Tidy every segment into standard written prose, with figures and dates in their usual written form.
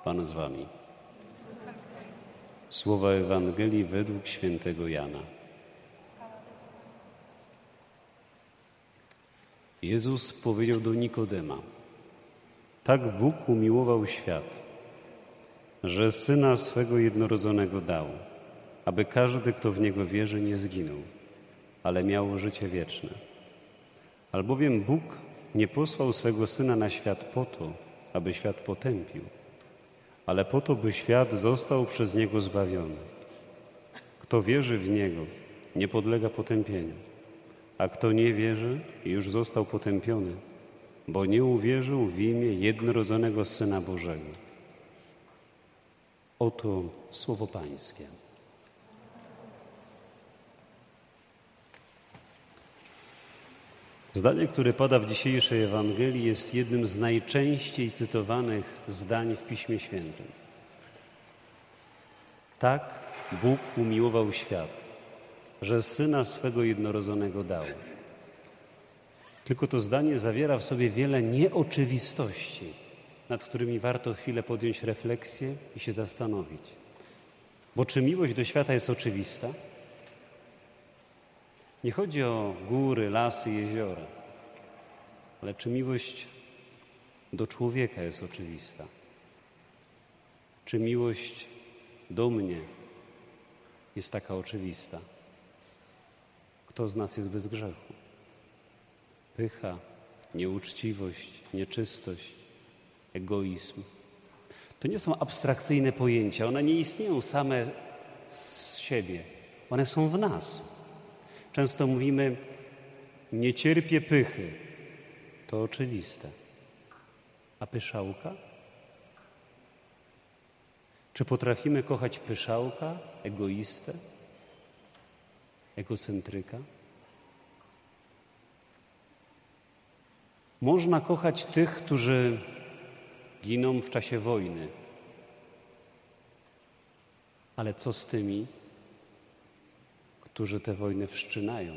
Pan z wami. Słowa Ewangelii według świętego Jana. Jezus powiedział do Nikodema: tak Bóg umiłował świat, że Syna swego jednorodzonego dał, aby każdy, kto w Niego wierzy, nie zginął, ale miał życie wieczne. Albowiem Bóg nie posłał swego Syna na świat po to, aby świat potępił, ale po to, by świat został przez Niego zbawiony. Kto wierzy w Niego, nie podlega potępieniu, a kto nie wierzy, już został potępiony, bo nie uwierzył w imię jednorodzonego Syna Bożego. Oto słowo Pańskie. Zdanie, które pada w dzisiejszej Ewangelii, jest jednym z najczęściej cytowanych zdań w Piśmie Świętym. Tak Bóg umiłował świat, że Syna swego jednorodzonego dał. Tylko to zdanie zawiera w sobie wiele nieoczywistości, nad którymi warto chwilę podjąć refleksję i się zastanowić. Bo czy miłość do świata jest oczywista? Nie chodzi o góry, lasy, jeziora, ale czy miłość do człowieka jest oczywista? Czy miłość do mnie jest taka oczywista? Kto z nas jest bez grzechu? Pycha, nieuczciwość, nieczystość, egoizm. To nie są abstrakcyjne pojęcia, one nie istnieją same z siebie, one są w nas. Często mówimy: nie cierpię pychy. To oczywiste. A pyszałka? Czy potrafimy kochać pyszałka, egoistę, egocentryka? Można kochać tych, którzy giną w czasie wojny. Ale co z tymi, którzy tę wojnę wszczynają?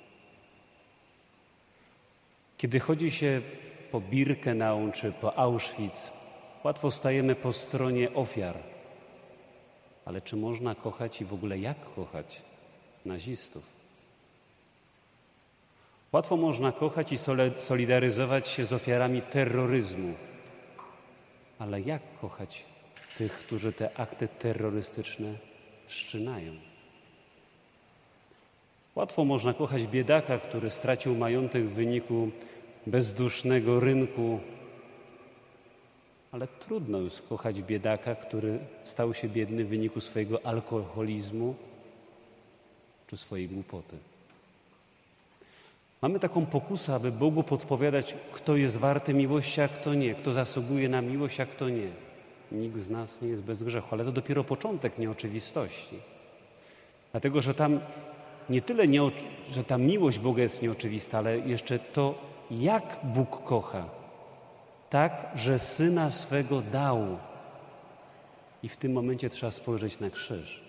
Kiedy chodzi się po Birkenau czy po Auschwitz, łatwo stajemy po stronie ofiar. Ale czy można kochać i w ogóle jak kochać nazistów? Łatwo można kochać i solidaryzować się z ofiarami terroryzmu. Ale jak kochać tych, którzy te akty terrorystyczne wszczynają? Łatwo można kochać biedaka, który stracił majątek w wyniku bezdusznego rynku, ale trudno już kochać biedaka, który stał się biedny w wyniku swojego alkoholizmu czy swojej głupoty. Mamy taką pokusę, aby Bogu podpowiadać, kto jest warty miłości, a kto nie, kto zasługuje na miłość, a kto nie. Nikt z nas nie jest bez grzechu, ale to dopiero początek nieoczywistości. Dlatego, że tam nie tyle, że ta miłość Boga jest nieoczywista, ale jeszcze to, jak Bóg kocha. Tak, że Syna swego dał. I w tym momencie trzeba spojrzeć na krzyż.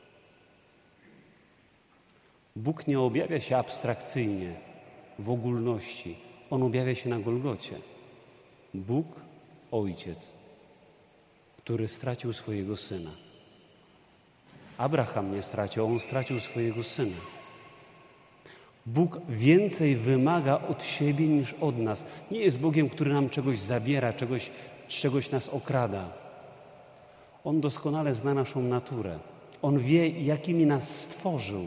Bóg nie objawia się abstrakcyjnie, w ogólności. On objawia się na Golgocie. Bóg, Ojciec, który stracił swojego Syna. Abraham nie stracił, on stracił swojego Syna. Bóg więcej wymaga od siebie niż od nas. Nie jest Bogiem, który nam czegoś zabiera, czegoś nas okrada. On doskonale zna naszą naturę. On wie, jakimi nas stworzył.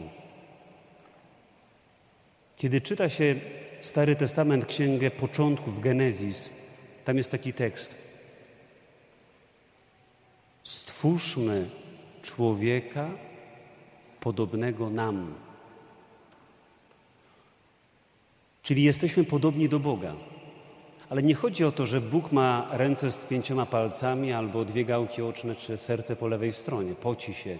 Kiedy czyta się Stary Testament, Księgę Początków, Genezis, tam jest taki tekst: stwórzmy człowieka podobnego nam. Czyli jesteśmy podobni do Boga. Ale nie chodzi o to, że Bóg ma ręce z 5 palcami albo 2 gałki oczne czy serce po lewej stronie, poci się.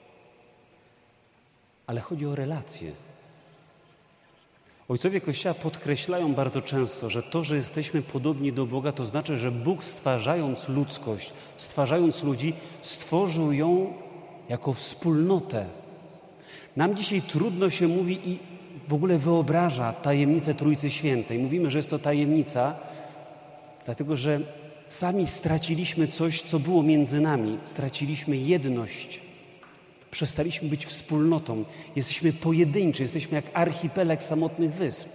Ale chodzi o relacje. Ojcowie Kościoła podkreślają bardzo często, że to, że jesteśmy podobni do Boga, to znaczy, że Bóg, stwarzając ludzkość, stwarzając ludzi, stworzył ją jako wspólnotę. Nam dzisiaj trudno się mówi i w ogóle wyobraża tajemnicę Trójcy Świętej. Mówimy, że jest to tajemnica, dlatego że sami straciliśmy coś, co było między nami. Straciliśmy jedność. Przestaliśmy być wspólnotą. Jesteśmy pojedynczy, jesteśmy jak archipelag samotnych wysp.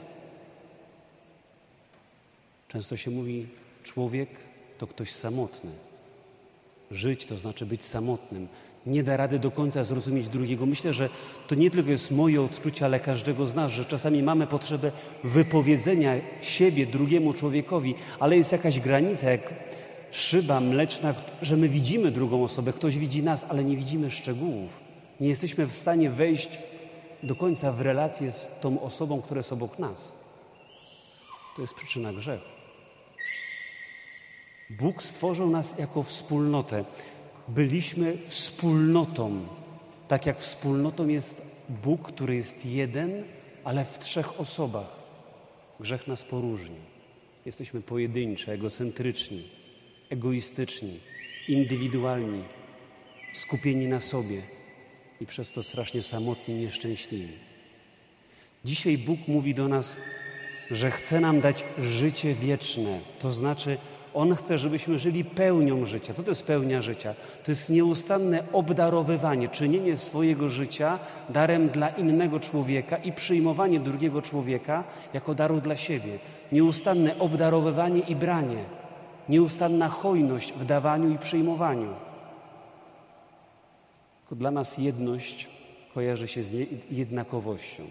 Często się mówi, człowiek to ktoś samotny. Żyć to znaczy być samotnym. Nie da rady do końca zrozumieć drugiego. Myślę, że to nie tylko jest moje odczucie, ale każdego z nas, że czasami mamy potrzebę wypowiedzenia siebie drugiemu człowiekowi, ale jest jakaś granica, jak szyba mleczna, że my widzimy drugą osobę, ktoś widzi nas, ale nie widzimy szczegółów. Nie jesteśmy w stanie wejść do końca w relację z tą osobą, która jest obok nas. To jest przyczyna grzechu. Bóg stworzył nas jako wspólnotę. Byliśmy wspólnotą. Tak jak wspólnotą jest Bóg, który jest jeden, ale w 3 osobach. Grzech nas poróżni. Jesteśmy pojedynczy, egocentryczni, egoistyczni, indywidualni, skupieni na sobie i przez to strasznie samotni, nieszczęśliwi. Dzisiaj Bóg mówi do nas, że chce nam dać życie wieczne. To znaczy, On chce, żebyśmy żyli pełnią życia. Co to jest pełnia życia? To jest nieustanne obdarowywanie, czynienie swojego życia darem dla innego człowieka i przyjmowanie drugiego człowieka jako daru dla siebie. Nieustanne obdarowywanie i branie. Nieustanna hojność w dawaniu i przyjmowaniu. Tylko dla nas jedność kojarzy się z jednakowością,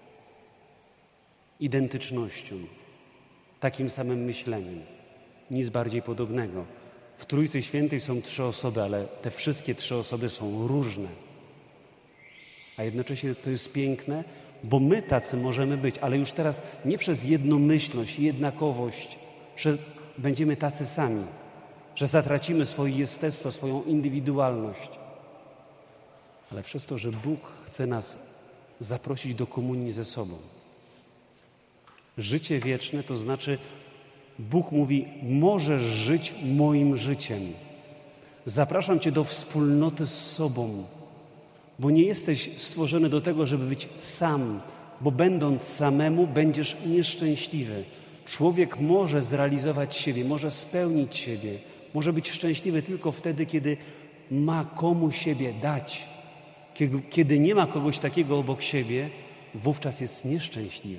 identycznością, takim samym myśleniem. Nic bardziej podobnego. W Trójcy Świętej są 3 osoby, ale te wszystkie 3 osoby są różne. A jednocześnie to jest piękne, bo my tacy możemy być, ale już teraz nie przez jednomyślność, jednakowość, że będziemy tacy sami, że zatracimy swoje jestestwo, swoją indywidualność, ale przez to, że Bóg chce nas zaprosić do komunii ze sobą. Życie wieczne to znaczy, Bóg mówi, możesz żyć moim życiem. Zapraszam Cię do wspólnoty z sobą, bo nie jesteś stworzony do tego, żeby być sam, bo będąc samemu będziesz nieszczęśliwy. Człowiek może zrealizować siebie, może spełnić siebie, może być szczęśliwy tylko wtedy, kiedy ma komu siebie dać. Kiedy nie ma kogoś takiego obok siebie, wówczas jest nieszczęśliwy.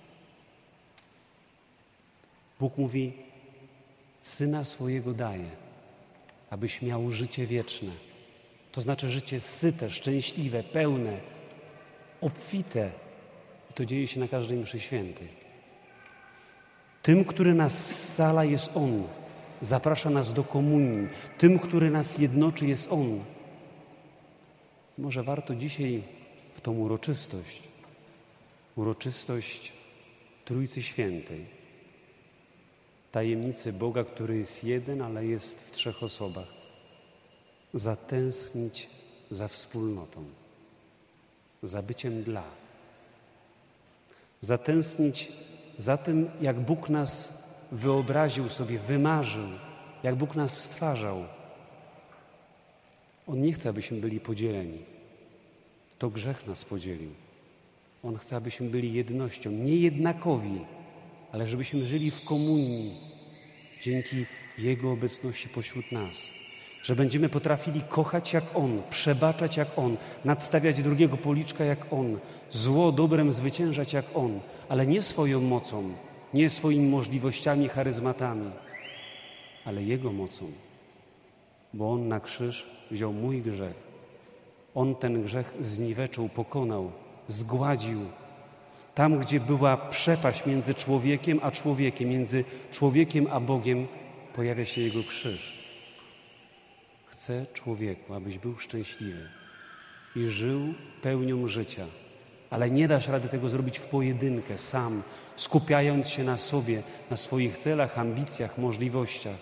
Bóg mówi, Syna swojego daje, abyś miał życie wieczne. To znaczy życie syte, szczęśliwe, pełne, obfite. I to dzieje się na każdej mszy świętej. Tym, który nas scala, jest On. Zaprasza nas do komunii. Tym, który nas jednoczy, jest On. Może warto dzisiaj w tą uroczystość Trójcy Świętej, tajemnicy Boga, który jest jeden, ale jest w 3 osobach, zatęsknić za wspólnotą, za byciem dla. Zatęsknić za tym, jak Bóg nas wyobraził sobie, wymarzył, jak Bóg nas stwarzał. On nie chce, abyśmy byli podzieleni. To grzech nas podzielił. On chce, abyśmy byli jednością, nie jednakowi, ale żebyśmy żyli w komunii dzięki Jego obecności pośród nas. Że będziemy potrafili kochać jak On, przebaczać jak On, nadstawiać drugiego policzka jak On, zło dobrem zwyciężać jak On, ale nie swoją mocą, nie swoimi możliwościami, charyzmatami, ale Jego mocą. Bo On na krzyż wziął mój grzech. On ten grzech zniweczył, pokonał, zgładził. Tam, gdzie była przepaść między człowiekiem a człowiekiem, między człowiekiem a Bogiem, pojawia się Jego krzyż. Chcę, człowieku, abyś był szczęśliwy i żył pełnią życia, ale nie dasz rady tego zrobić w pojedynkę, sam, skupiając się na sobie, na swoich celach, ambicjach, możliwościach.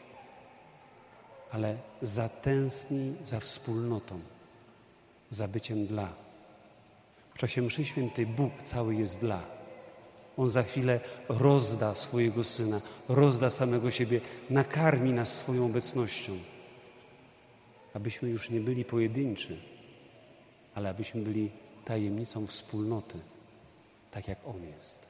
Ale zatęsknij za wspólnotą, za byciem dla. W czasie mszy świętej Bóg cały jest dla. On za chwilę rozda swojego Syna, rozda samego siebie, nakarmi nas swoją obecnością. Abyśmy już nie byli pojedynczy, ale abyśmy byli tajemnicą wspólnoty, tak jak On jest.